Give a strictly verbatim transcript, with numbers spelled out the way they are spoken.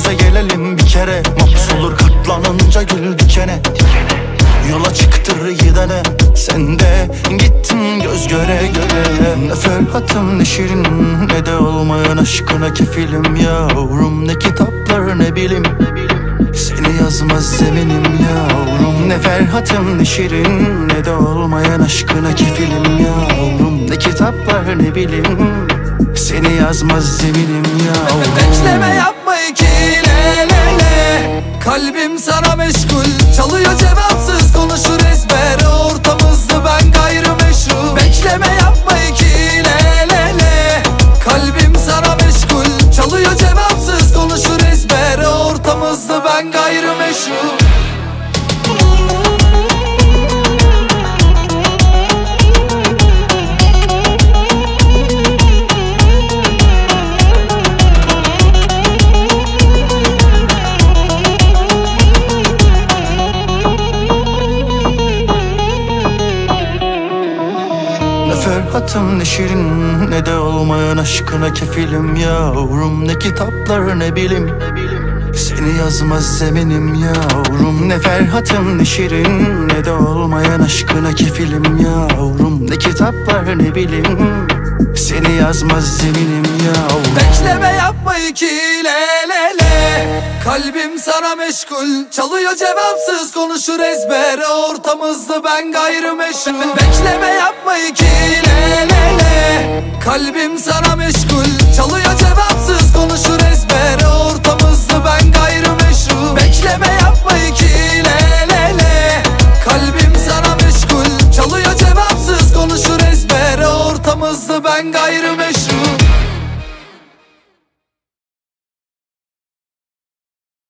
de gelelim bir kere. Mahpus katlanınca gül dikene. Yola çıktır gidene, sen de gittin göz göre göre. Ne Ferhat'ım ne Şirin, ne de olmayan aşkına kefilim yavrum. Ne kitaplar ne bilim, seni yazmaz zeminim yavrum. Ne Ferhat'ım ne Şirin, ne de olmayan aşkına kefilim yavrum. Ne kitaplar ne bilim, seni yazmaz zeminim yavrum. Bekleme yapma iki le le le. Kalbim sana meşgul, çalıyor cevapsız, konuşur ezber. Ortamızda ben gayrimeşru. Bekleme yapma iki le le le. Kalbim sana meşgul, çalıyor cevapsız, konuşur ezber. Ortamızda ben gayrimeşru. Ferhat'ım ne Şirin, ne de olmayan aşkına kefilim yavrum. Ne kitaplar ne bilim, seni yazmaz zeminim yavrum. Ne Ferhat'ım ne Şirin, ne de olmayan aşkına kefilim yavrum. Ne kitaplar ne bilim, seni yazmaz zeminim yavrum. Bekleme yapma iki le le le. Kalbim sana meşgul, çalıyor cevapsız, konuşur ezber. Ortamızda ben gayrimeşru. Bekleme yapma iki le le le. Kalbim sana meşgul, çalıyor cevapsız, konuşur ezber. Ortamızda ben gayrimeşru. Bekleme yapma iki le le le. Kalbim sana meşgul, çalıyor cevapsız, konuşur ezber. Ortamızda ben gayrimeşru.